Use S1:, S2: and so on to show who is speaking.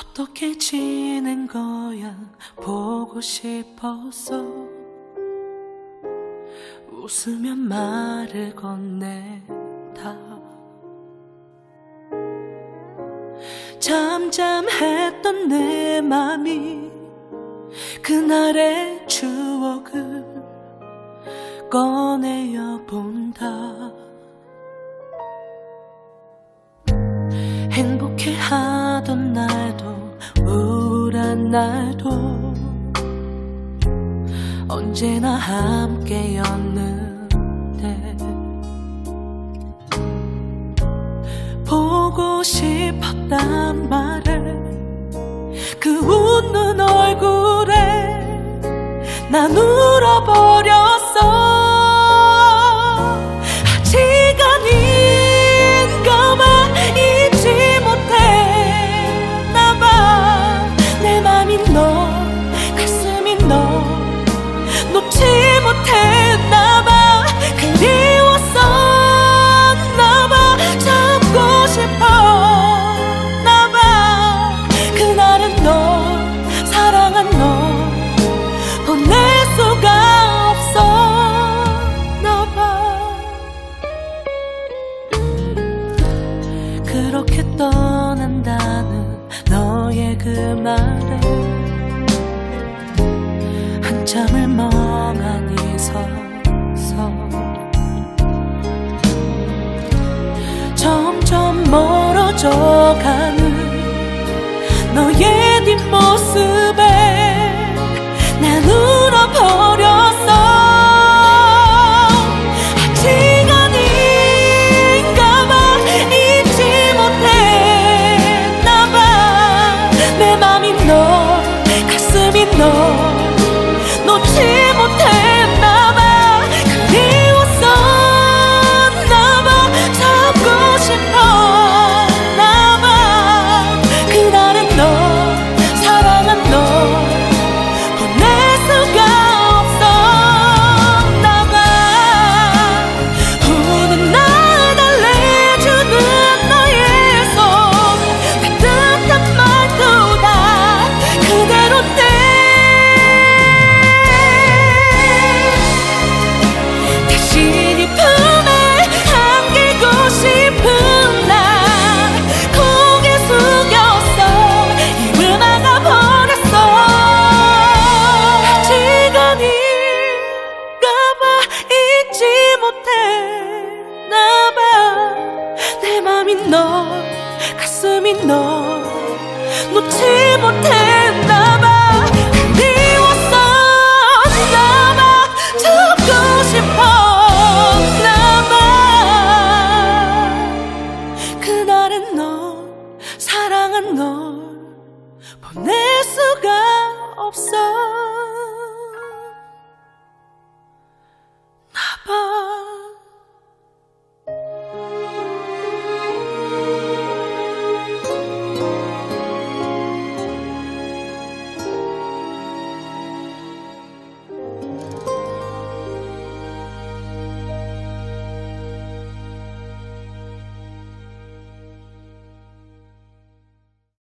S1: 어떻게 지낸 거야 보고 싶었어. 웃으며 말을 건네다. 잠잠했던 내 맘이 그날의 추억을 꺼내어 본다. 행복해하던 날도 우울한 날도 언제나 함께였는데, 보고 싶었단 말을 그 웃는 얼굴에 난 울어버렸어. 놓지 못했나봐. 그리웠었나봐. 잡고 싶었나봐. 그날은 너, 사랑한 너 보낼 수가 없었나봐. 그렇게 떠난다는 너의 그 말에 한참을 멍하니 서서 점점 멀어져가는 너의 뒷모습에 난 울어버렸어. 시간인가봐. 잊지 못했나봐. 내 맘이 너, 가슴이 너 놓지 못했나봐. 그리웠었나봐. 잡고 싶었나봐. 그날은 너, 사랑한 너 보낼 수가 없었나봐. 우는 날 달래주는 너의 손, 따뜻한 말도 다 그대로 너, 가슴이 너 놓지 못했나봐. 그리웠었나봐. 잡고 싶었나봐. 그날은 너, 사랑한 널 보낼 수가 없었나봐.